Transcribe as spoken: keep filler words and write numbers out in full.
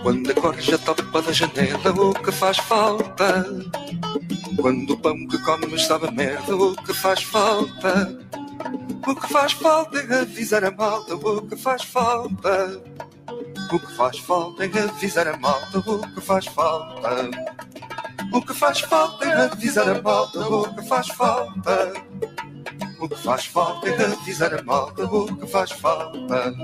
Quando acordes a topa da janela, o que faz falta? Quando o pão que comes sabe a merda, o que faz falta? O que faz falta é avisar a malta, o que faz falta? O que faz falta é avisar a malta, o que faz falta? O que faz falta é avisar a malta, o que faz falta? O que faz falta é avisar a malta, o que faz falta?